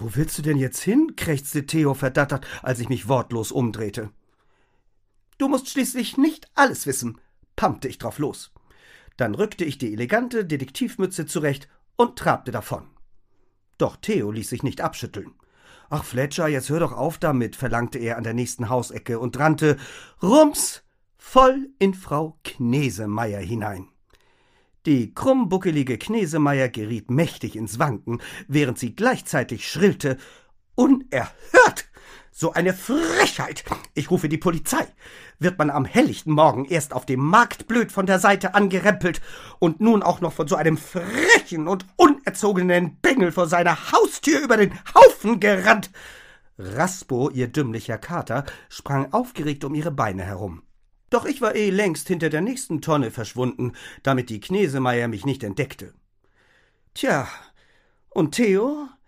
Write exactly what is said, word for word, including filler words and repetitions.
»Wo willst du denn jetzt hin?« krächzte Theo verdattert, als ich mich wortlos umdrehte. »Du musst schließlich nicht alles wissen«, pampte ich drauf los. Dann rückte ich die elegante Detektivmütze zurecht und trabte davon. Doch Theo ließ sich nicht abschütteln. »Ach, Fletcher, jetzt hör doch auf damit«, verlangte er an der nächsten Hausecke und rannte rums voll in Frau Knesemeier hinein. Die krummbuckelige Knesemeier geriet mächtig ins Wanken, während sie gleichzeitig schrillte: »Unerhört! So eine Frechheit! Ich rufe die Polizei! Wird man am helllichten Morgen erst auf dem Markt blöd von der Seite angerempelt und nun auch noch von so einem frechen und unerzogenen Bengel vor seiner Haustür über den Haufen gerannt!« Raspo, ihr dümmlicher Kater, sprang aufgeregt um ihre Beine herum. Doch ich war eh längst hinter der nächsten Tonne verschwunden, damit die Knesemeier mich nicht entdeckte. Tja, und Theo